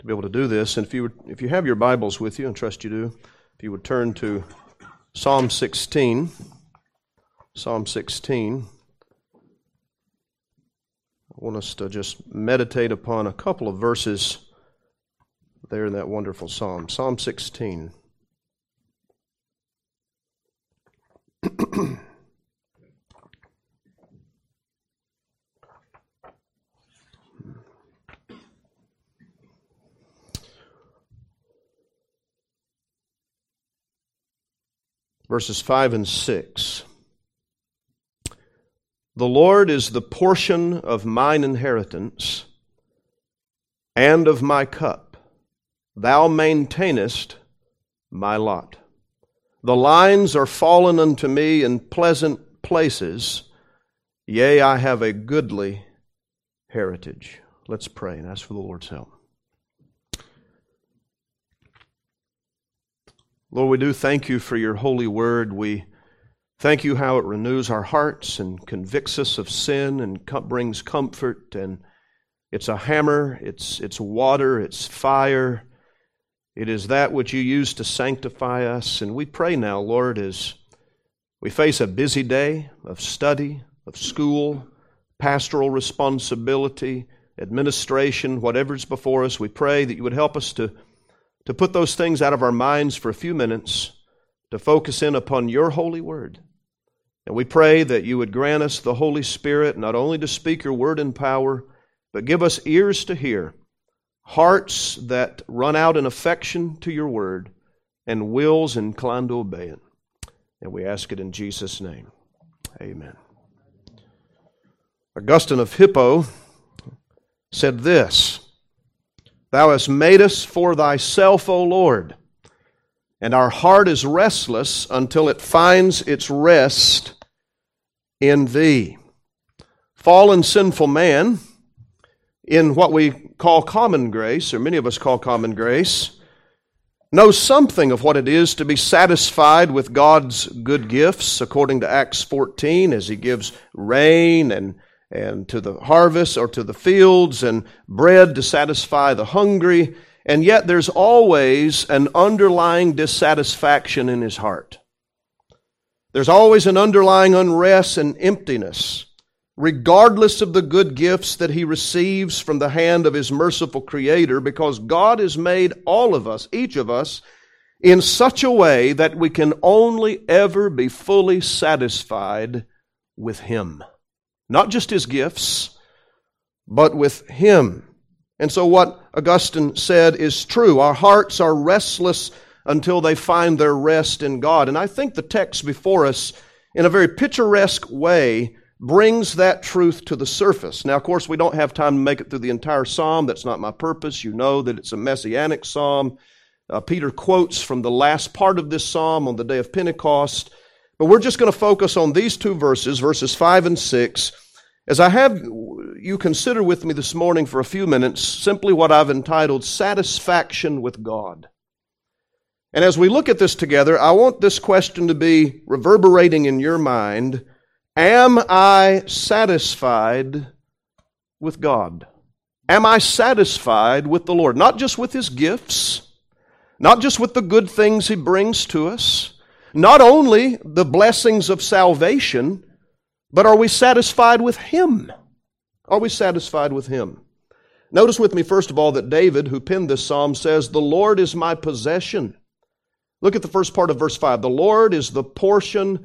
to be able to do this. And if you have your Bibles with you, and trust you do, if you would turn to Psalm 16. Psalm 16. I want us to just meditate upon a couple of verses there in that wonderful psalm. Psalm 16. Verses 5 and 6. The Lord is the portion of mine inheritance and of my cup. Thou maintainest my lot. The lines are fallen unto me in pleasant places. Yea, I have a goodly heritage. Let's pray and ask for the Lord's help. Lord, we do thank you for your holy word. We thank you how it renews our hearts and convicts us of sin and brings comfort. And it's a hammer, it's water, it's fire. It is that which you use to sanctify us. And we pray now, Lord, as we face a busy day of study, of school, pastoral responsibility, administration, whatever's before us, we pray that you would help us to put those things out of our minds for a few minutes, to focus in upon your holy word. And we pray that you would grant us the Holy Spirit, not only to speak your word in power, but give us ears to hear, hearts that run out in affection to your word, and wills inclined to obey it. And we ask it in Jesus' name. Amen. Augustine of Hippo said this, Thou hast made us for thyself, O Lord, and our heart is restless until it finds its rest in thee. Fallen sinful man, in what we call common grace, or many of us call common grace, knows something of what it is to be satisfied with God's good gifts, according to Acts 14, as he gives rain and to the harvest or to the fields and bread to satisfy the hungry. And yet there's always an underlying dissatisfaction in his heart. There's always an underlying unrest and emptiness, regardless of the good gifts that he receives from the hand of his merciful Creator, because God has made all of us, each of us, in such a way that we can only ever be fully satisfied with Him. Not just His gifts, but with Him. And so what Augustine said is true. Our hearts are restless until they find their rest in God. And I think the text before us, in a very picturesque way, brings that truth to the surface. Now, of course, we don't have time to make it through the entire psalm. That's not my purpose. You know that it's a messianic psalm. Peter quotes from the last part of this psalm on the day of Pentecost. But we're just going to focus on these two verses, verses 5 and 6, as I have you consider with me this morning for a few minutes simply what I've entitled Satisfaction with God. And as we look at this together, I want this question to be reverberating in your mind. Am I satisfied with God? Am I satisfied with the Lord? Not just with His gifts, not just with the good things He brings to us, not only the blessings of salvation, but are we satisfied with Him? Are we satisfied with Him? Notice with me, first of all, that David, who penned this psalm, says, The Lord is my possession. Look at the first part of verse 5. The Lord is the portion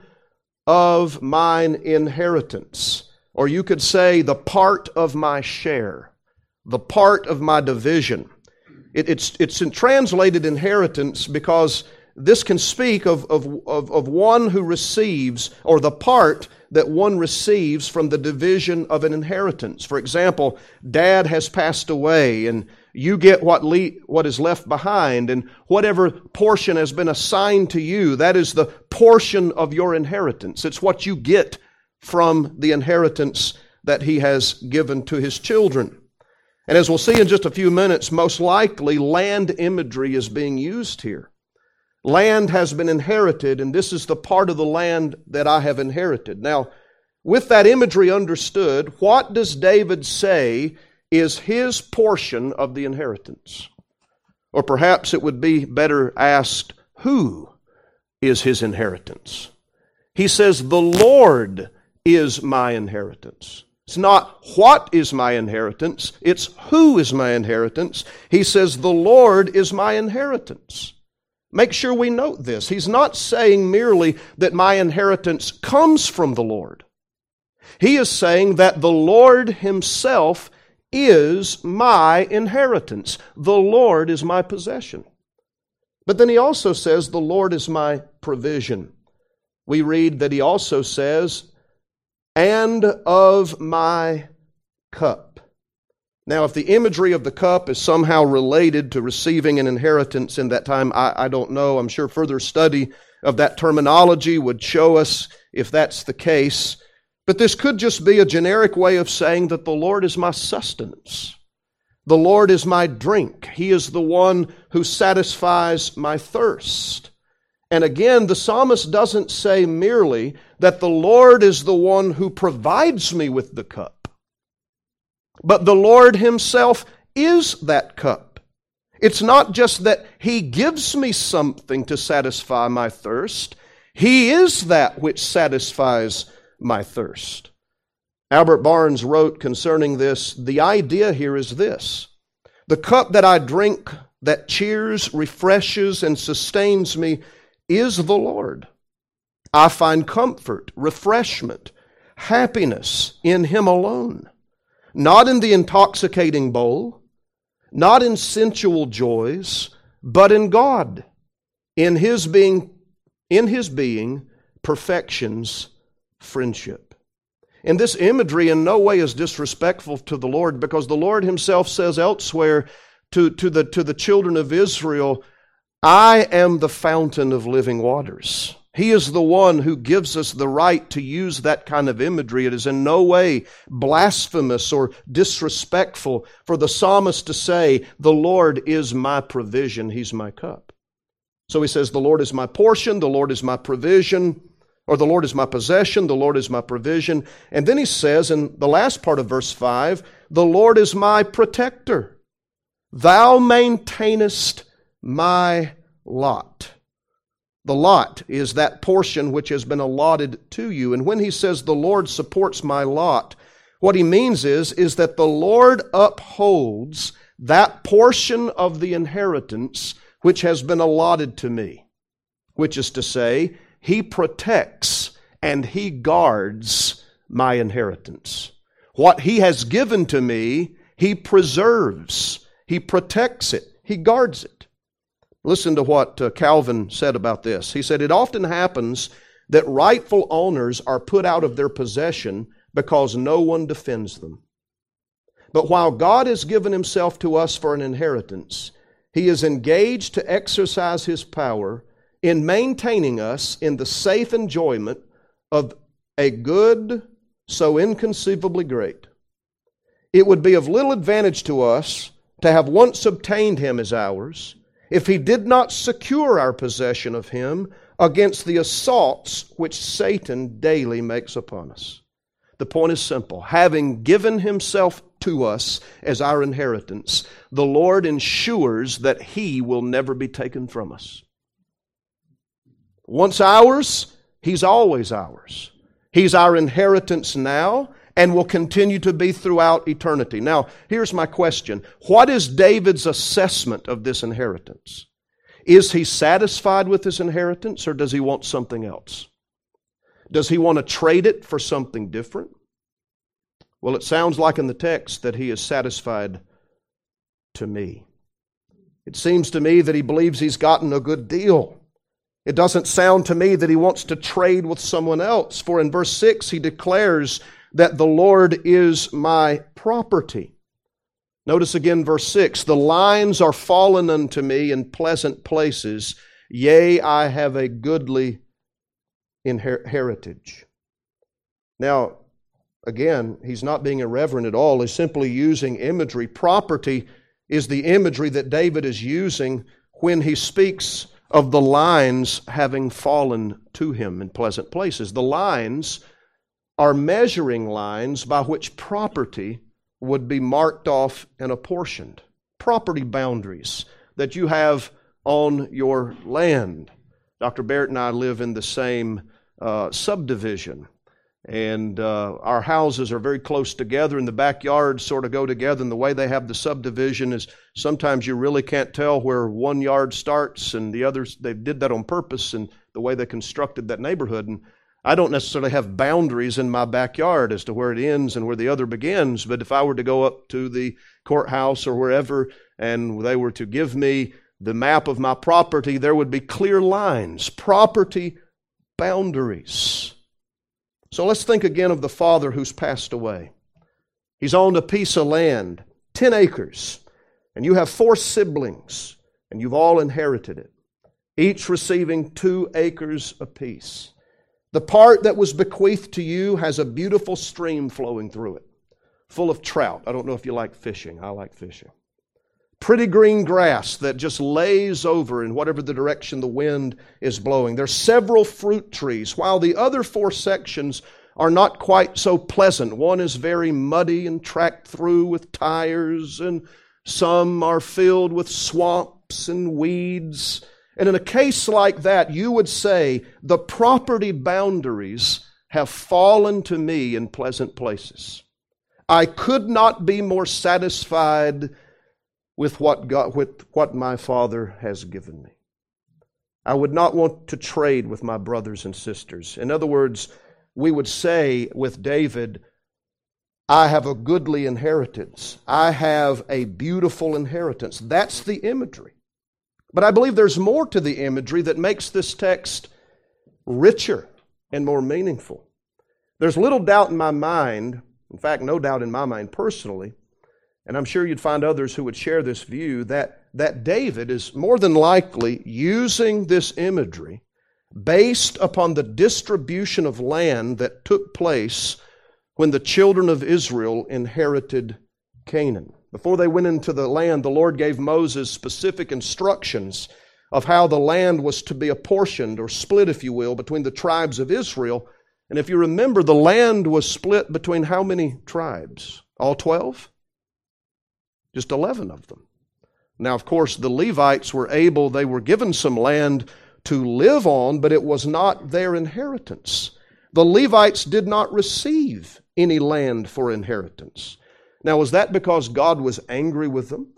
of mine inheritance. Or you could say, the part of my share, the part of my division. It's translated inheritance because this can speak of one who receives, or the part that one receives from the division of an inheritance. For example, Dad has passed away, and you get what is left behind, and whatever portion has been assigned to you, that is the portion of your inheritance. It's what you get from the inheritance that He has given to His children. And as we'll see in just a few minutes, most likely land imagery is being used here. Land has been inherited, and this is the part of the land that I have inherited. Now, with that imagery understood, what does David say is his portion of the inheritance? Or perhaps it would be better asked, who is his inheritance? He says, the Lord is my inheritance. It's not what is my inheritance, it's who is my inheritance. He says, the Lord is my inheritance. Make sure we note this. He's not saying merely that my inheritance comes from the Lord. He is saying that the Lord himself is my inheritance. The Lord is my possession. But then he also says, the Lord is my provision. We read that he also says, and of my cup. Now, if the imagery of the cup is somehow related to receiving an inheritance in that time, I don't know. I'm sure further study of that terminology would show us if that's the case. But this could just be a generic way of saying that the Lord is my sustenance. The Lord is my drink. He is the one who satisfies my thirst. And again, the psalmist doesn't say merely that the Lord is the one who provides me with the cup, but the Lord himself is that cup. It's not just that he gives me something to satisfy my thirst. He is that which satisfies my thirst. Albert Barnes wrote concerning this, the idea here is this: the cup that I drink that cheers, refreshes, and sustains me is the Lord. I find comfort, refreshment, happiness in him alone, not in the intoxicating bowl, not in sensual joys, but in God, in his being, perfections, friendship. And this imagery in no way is disrespectful to the Lord, because the Lord himself says elsewhere to the children of Israel, I am the fountain of living waters. He is the one who gives us the right to use that kind of imagery. It is in no way blasphemous or disrespectful for the psalmist to say, the Lord is my provision, he's my cup. So he says, the Lord is my portion, the Lord is my provision, or the Lord is my possession, the Lord is my provision. And then he says in the last part of verse 5, the Lord is my protector. Thou maintainest my lot. The lot is that portion which has been allotted to you. And when he says the Lord supports my lot, what he means is that the Lord upholds that portion of the inheritance which has been allotted to me, which is to say, he protects and he guards my inheritance. What he has given to me, he preserves, he protects it, he guards it. Listen to what Calvin said about this. He said, it often happens that rightful owners are put out of their possession because no one defends them. But while God has given himself to us for an inheritance, he is engaged to exercise his power in maintaining us in the safe enjoyment of a good so inconceivably great. It would be of little advantage to us to have once obtained him as ours if he did not secure our possession of him against the assaults which Satan daily makes upon us. The point is simple. Having given himself to us as our inheritance, the Lord ensures that he will never be taken from us. Once ours, he's always ours. He's our inheritance now and will continue to be throughout eternity. Now, here's my question. What is David's assessment of this inheritance? Is he satisfied with his inheritance, or does he want something else? Does he want to trade it for something different? Well, it sounds like in the text that he is satisfied to me. It seems to me that he believes he's gotten a good deal. It doesn't sound to me that he wants to trade with someone else, for in verse 6 he declares that the Lord is my property. Notice again verse 6, the lines are fallen unto me in pleasant places, yea, I have a goodly heritage. Now, again, he's not being irreverent at all. He's simply using imagery. Property is the imagery that David is using when he speaks of the lines having fallen to him in pleasant places. The lines are measuring lines by which property would be marked off and apportioned. Property boundaries. that you have on your land. Dr. Barrett and I live in the same subdivision. And our houses are very close together, and the backyards sort of go together. And the way they have the subdivision is sometimes you really can't tell where one yard starts and the others. They did that on purpose, and the way they constructed that neighborhood. And I don't necessarily have boundaries in my backyard as to where it ends and where the other begins. But if I were to go up to the courthouse or wherever, and they were to give me the map of my property, there would be clear lines, property boundaries. So let's think again of the father who's passed away. He's owned a piece of land, 10 acres, and you have 4 siblings, and you've all inherited it, each receiving 2 acres apiece. The part that was bequeathed to you has a beautiful stream flowing through it, full of trout. I don't know if you like fishing. I like fishing. Pretty green grass that just lays over in whatever the direction the wind is blowing. There's several fruit trees, while the other 4 sections are not quite so pleasant. One is very muddy and tracked through with tires, and some are filled with swamps and weeds. And in a case like that, you would say, the property boundaries have fallen to me in pleasant places. I could not be more satisfied with what my Father has given me. I would not want to trade with my brothers and sisters. In other words, we would say with David, I have a goodly inheritance. I have a beautiful inheritance. That's the imagery. But I believe there's more to the imagery that makes this text richer and more meaningful. There's little doubt in my mind, in fact, no doubt in my mind personally, and I'm sure you'd find others who would share this view, that David is more than likely using this imagery based upon the distribution of land that took place when the children of Israel inherited Canaan. Before they went into the land, the Lord gave Moses specific instructions of how the land was to be apportioned, or split, if you will, between the tribes of Israel. And if you remember, the land was split between how many tribes? All 12? Just 11 of them. Now, of course, the Levites they were given some land to live on, but it was not their inheritance. The Levites did not receive any land for inheritance. Now, was that because God was angry with them?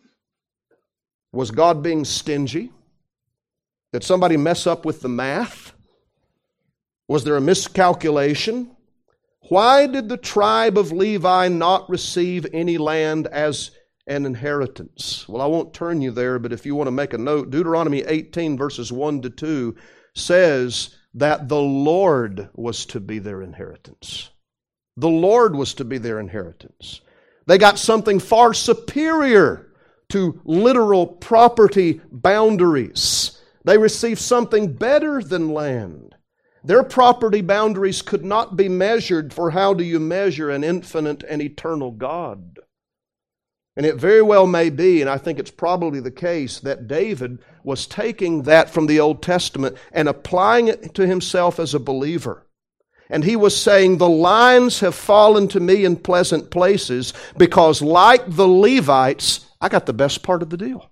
Was God being stingy? Did somebody mess up with the math? Was there a miscalculation? Why did the tribe of Levi not receive any land as an inheritance? Well, I won't turn you there, but if you want to make a note, Deuteronomy 18 verses 1 to 2 says that the Lord was to be their inheritance. The Lord was to be their inheritance. They got something far superior to literal property boundaries. They received something better than land. Their property boundaries could not be measured, for how do you measure an infinite and eternal God? And it very well may be, and I think it's probably the case, that David was taking that from the Old Testament and applying it to himself as a believer. And he was saying, the lines have fallen to me in pleasant places because, like the Levites, I got the best part of the deal.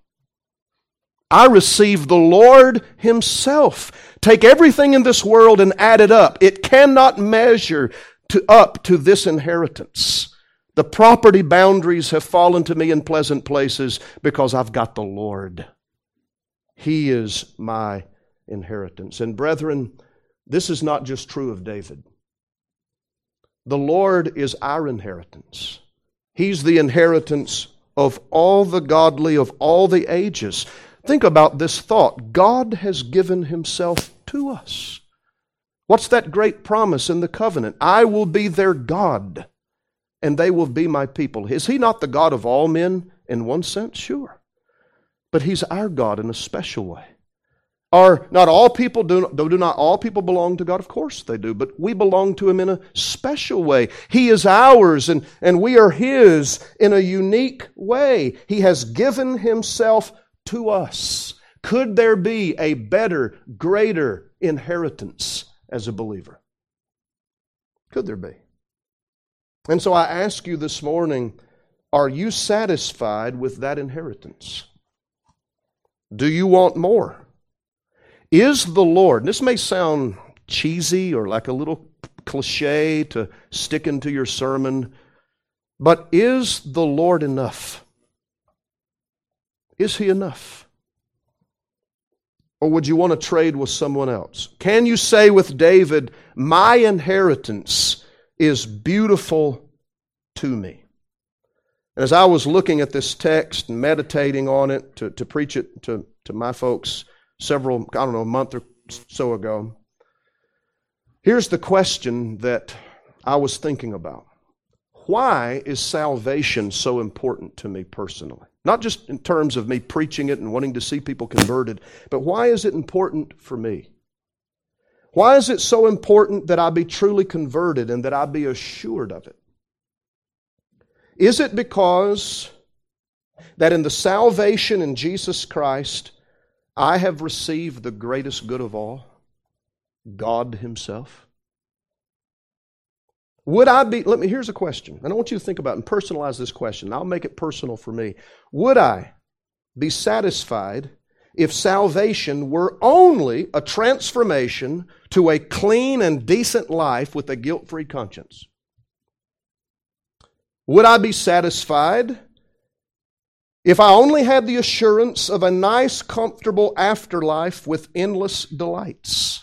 I received the Lord Himself. Take everything in this world and add it up. It cannot measure up to this inheritance. The property boundaries have fallen to me in pleasant places because I've got the Lord. He is my inheritance. And brethren, this is not just true of David. The Lord is our inheritance. He's the inheritance of all the godly of all the ages. Think about this thought. God has given Himself to us. What's that great promise in the covenant? I will be their God, and they will be my people. Is He not the God of all men in one sense? Sure. But He's our God in a special way. Are not all people do not all people belong to God? Of course they do, but we belong to Him in a special way. He is ours, and we are His in a unique way. He has given Himself to us. Could there be a better, greater inheritance as a believer? Could there be? And so I ask you this morning, are you satisfied with that inheritance? Do you want more? Is the Lord, and this may sound cheesy or like a little cliche to stick into your sermon, but is the Lord enough? Is He enough? Or would you want to trade with someone else? Can you say with David, my inheritance is beautiful to me? And as I was looking at this text and meditating on it to preach it to my folks a month or so ago, here's the question that I was thinking about. Why is salvation so important to me personally? Not just in terms of me preaching it and wanting to see people converted, but why is it important for me? Why is it so important that I be truly converted and that I be assured of it? Is it because that in the salvation in Jesus Christ, I have received the greatest good of all, God Himself? Here's a question, and I want you to think about and personalize this question. I'll make it personal for me. Would I be satisfied if salvation were only a transformation to a clean and decent life with a guilt-free conscience? Would I be satisfied if I only had the assurance of a nice, comfortable afterlife with endless delights?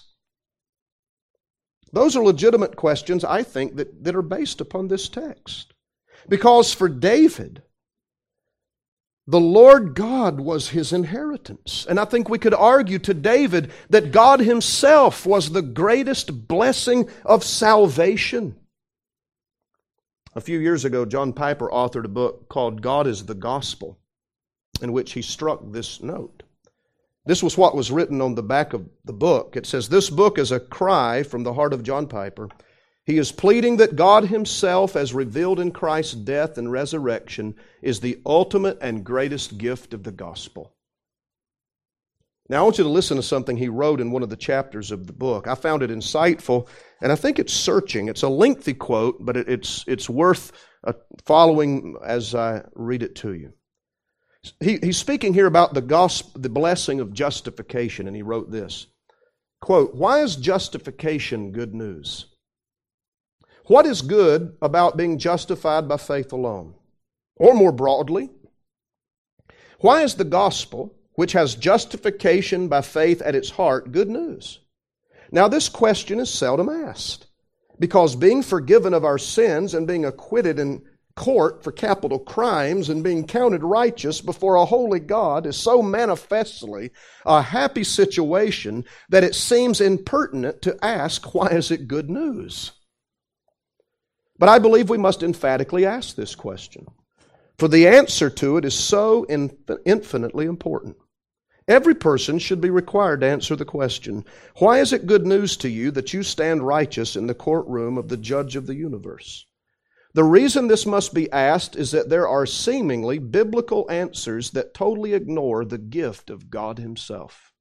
Those are legitimate questions, I think, that are based upon this text. Because for David, the Lord God was his inheritance. And I think we could argue to David that God Himself was the greatest blessing of salvation. A few years ago, John Piper authored a book called God is the Gospel, in which he struck this note. This was what was written on the back of the book. It says, "This book is a cry from the heart of John Piper. He is pleading that God Himself, as revealed in Christ's death and resurrection, is the ultimate and greatest gift of the gospel." Now, I want you to listen to something he wrote in one of the chapters of the book. I found it insightful, and I think it's searching. It's a lengthy quote, but it's worth following as I read it to you. He's speaking here about the gospel, the blessing of justification, and he wrote this, quote, "Why is justification good news? What is good about being justified by faith alone? Or more broadly, why is the gospel, which has justification by faith at its heart, good news?" Now, this question is seldom asked, because being forgiven of our sins and being acquitted in court for capital crimes and being counted righteous before a holy God is so manifestly a happy situation that it seems impertinent to ask, why is it good news? But I believe we must emphatically ask this question, for the answer to it is so infinitely important. Every person should be required to answer the question, why is it good news to you that you stand righteous in the courtroom of the judge of the universe? The reason this must be asked is that there are seemingly biblical answers that totally ignore the gift of God Himself.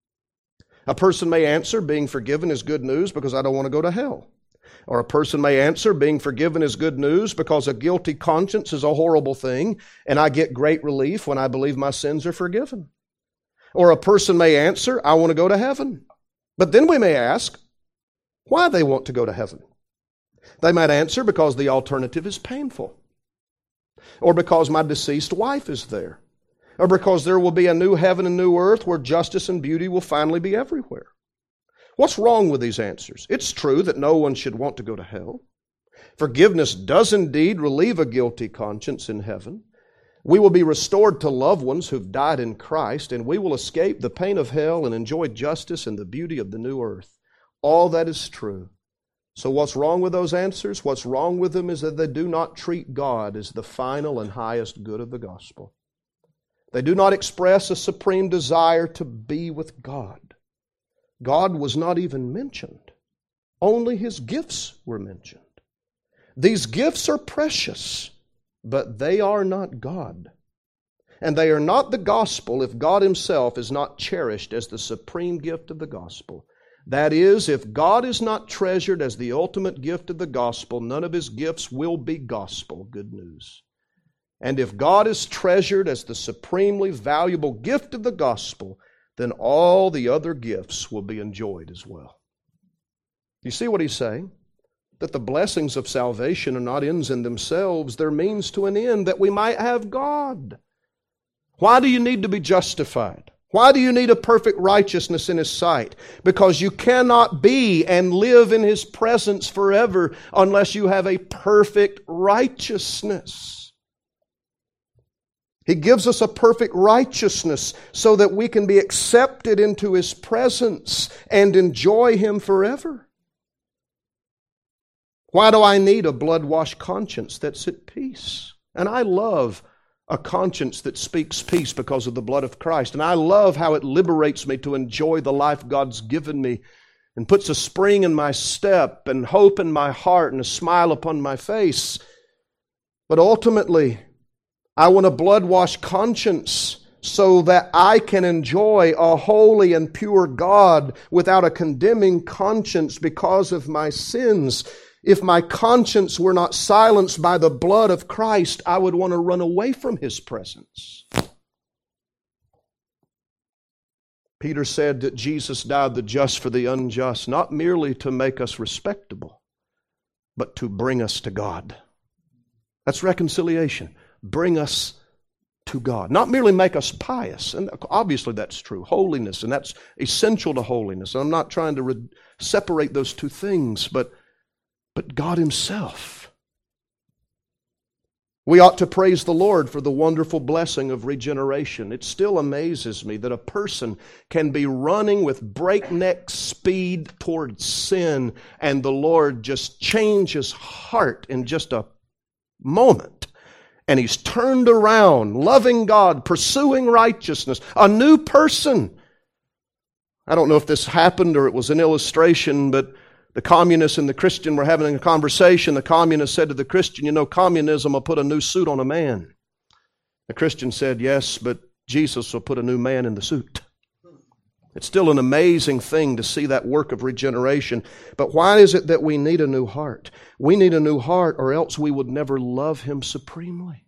A person may answer, being forgiven is good news because I don't want to go to hell. Or a person may answer, being forgiven is good news because a guilty conscience is a horrible thing and I get great relief when I believe my sins are forgiven. Or a person may answer, I want to go to heaven. But then we may ask, why they want to go to heaven. They might answer because the alternative is painful, or because my deceased wife is there, or because there will be a new heaven and new earth where justice and beauty will finally be everywhere. What's wrong with these answers? It's true that no one should want to go to hell. Forgiveness does indeed relieve a guilty conscience in heaven. We will be restored to loved ones who've died in Christ, and we will escape the pain of hell and enjoy justice and the beauty of the new earth. All that is true. So what's wrong with those answers? What's wrong with them is that they do not treat God as the final and highest good of the gospel. They do not express a supreme desire to be with God. God was not even mentioned. Only His gifts were mentioned. These gifts are precious, but they are not God. And they are not the gospel if God Himself is not cherished as the supreme gift of the gospel. That is, if God is not treasured as the ultimate gift of the gospel, none of His gifts will be gospel, good news. And if God is treasured as the supremely valuable gift of the gospel, then all the other gifts will be enjoyed as well. You see what he's saying? That the blessings of salvation are not ends in themselves, they're means to an end, that we might have God. Why do you need to be justified? Why do you need a perfect righteousness in His sight? Because you cannot be and live in His presence forever unless you have a perfect righteousness. He gives us a perfect righteousness so that we can be accepted into His presence and enjoy Him forever. Why do I need a blood-washed conscience that's at peace? And I love a conscience that speaks peace because of the blood of Christ. And I love how it liberates me to enjoy the life God's given me and puts a spring in my step and hope in my heart and a smile upon my face. But ultimately, I want a blood-washed conscience so that I can enjoy a holy and pure God without a condemning conscience because of my sins. If my conscience were not silenced by the blood of Christ, I would want to run away from His presence. Peter said that Jesus died the just for the unjust, not merely to make us respectable, but to bring us to God. That's reconciliation. Bring us to God. Not merely make us pious, and obviously that's true. Holiness, and that's essential to holiness. I'm not trying to separate those two things, but God Himself. We ought to praise the Lord for the wonderful blessing of regeneration. It still amazes me that a person can be running with breakneck speed towards sin and the Lord just changes heart in just a moment. And he's turned around, loving God, pursuing righteousness, a new person. I don't know if this happened or it was an illustration, but the communist and the Christian were having a conversation. The communist said to the Christian, "You know, communism will put a new suit on a man." The Christian said, "Yes, but Jesus will put a new man in the suit." It's still an amazing thing to see that work of regeneration. But why is it that we need a new heart? We need a new heart, or else we would never love Him supremely.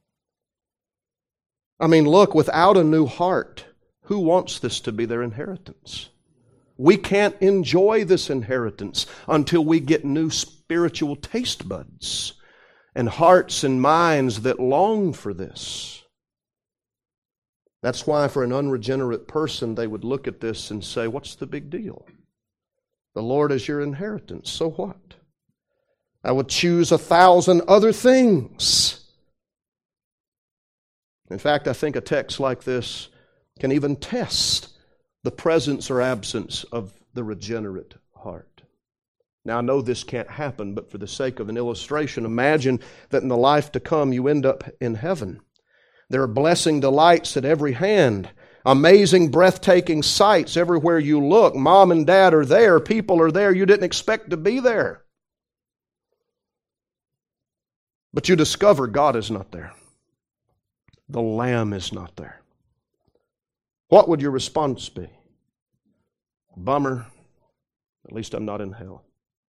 I mean, look, without a new heart, who wants this to be their inheritance? We can't enjoy this inheritance until we get new spiritual taste buds and hearts and minds that long for this. That's why for an unregenerate person, they would look at this and say, what's the big deal? The Lord is your inheritance, so what? I would choose 1,000 other things. In fact, I think a text like this can even test the presence or absence of the regenerate heart. Now, I know this can't happen, but for the sake of an illustration, imagine that in the life to come you end up in heaven. There are blessing delights at every hand, amazing, breathtaking sights everywhere you look. Mom and Dad are there, people are there you didn't expect to be there. But you discover God is not there. The Lamb is not there. What would your response be? Bummer. At least I'm not in hell.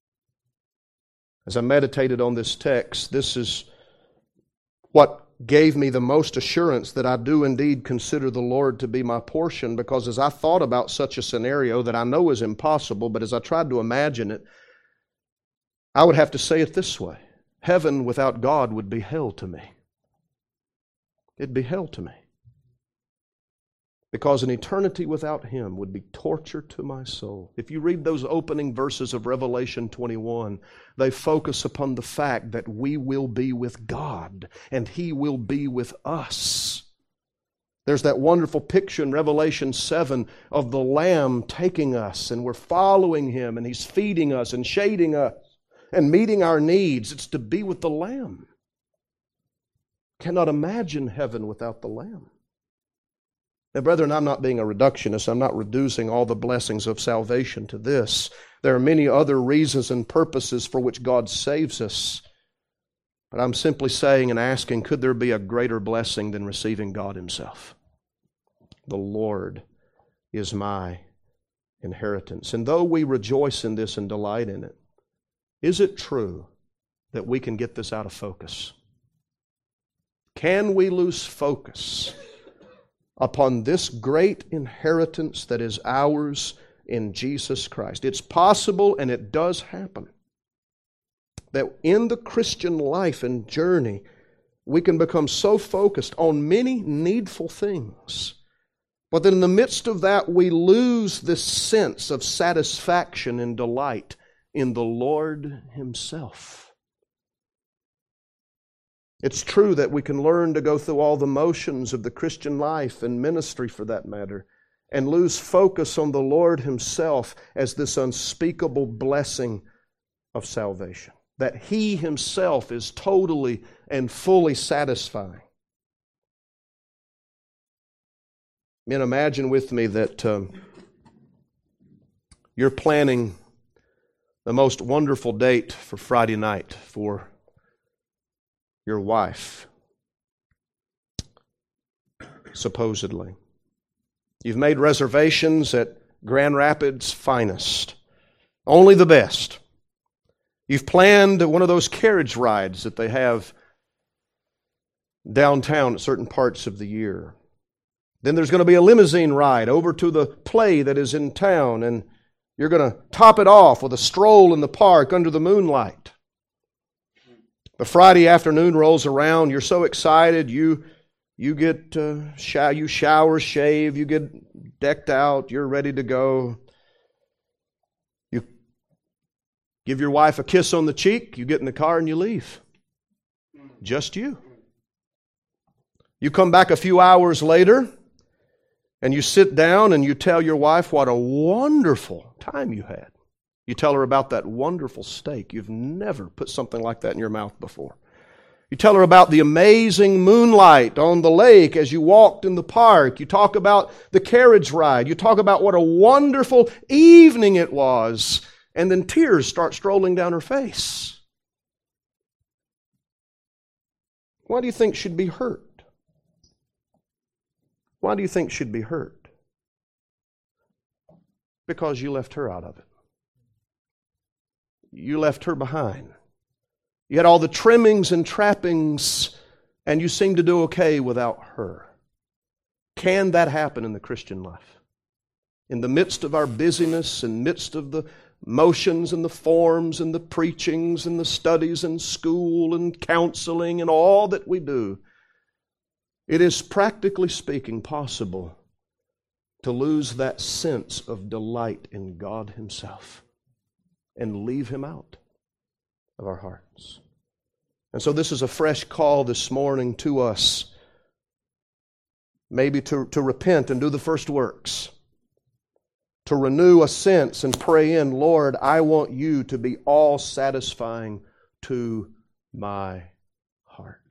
As I meditated on this text, this is what gave me the most assurance that I do indeed consider the Lord to be my portion, because as I thought about such a scenario that I know is impossible, but as I tried to imagine it, I would have to say it this way. Heaven without God would be hell to me. It'd be hell to me. Because an eternity without Him would be torture to my soul. If you read those opening verses of Revelation 21, they focus upon the fact that we will be with God and He will be with us. There's that wonderful picture in Revelation 7 of the Lamb taking us, and we're following Him, and He's feeding us and shading us and meeting our needs. It's to be with the Lamb. Cannot imagine heaven without the Lamb. Now, brethren, I'm not being a reductionist. I'm not reducing all the blessings of salvation to this. There are many other reasons and purposes for which God saves us. But I'm simply saying and asking, could there be a greater blessing than receiving God Himself? The Lord is my inheritance. And though we rejoice in this and delight in it, is it true that we can get this out of focus? Can we lose focus upon this great inheritance that is ours in Jesus Christ? It's possible, and it does happen, that in the Christian life and journey, we can become so focused on many needful things, but then in the midst of that, we lose this sense of satisfaction and delight in the Lord Himself. It's true that we can learn to go through all the motions of the Christian life and ministry, for that matter, and lose focus on the Lord Himself as this unspeakable blessing of salvation, that He Himself is totally and fully satisfying. Men, imagine with me that you're planning the most wonderful date for Friday night for your wife, supposedly. You've made reservations at Grand Rapids' finest, only the best. You've planned one of those carriage rides that they have downtown at certain parts of the year. Then there's going to be a limousine ride over to the play that is in town, and you're going to top it off with a stroll in the park under the moonlight. The Friday afternoon rolls around. You're so excited. You get you shower, shave. You get decked out. You're ready to go. You give your wife a kiss on the cheek. You get in the car and you leave. Just you. You come back a few hours later, and you sit down and you tell your wife what a wonderful time you had. You tell her about that wonderful steak. You've never put something like that in your mouth before. You tell her about the amazing moonlight on the lake as you walked in the park. You talk about the carriage ride. You talk about what a wonderful evening it was. And then tears start strolling down her face. Why do you think she'd be hurt? Why do you think she'd be hurt? Because you left her out of it. You left her behind. You had all the trimmings and trappings, and you seemed to do okay without her. Can that happen in the Christian life? In the midst of our busyness, in the midst of the motions and the forms and the preachings and the studies and school and counseling and all that we do, it is, practically speaking, possible to lose that sense of delight in God Himself and leave Him out of our hearts. And so this is a fresh call this morning to us, maybe to repent and do the first works, to renew a sense and pray in, Lord, I want You to be all satisfying to my heart.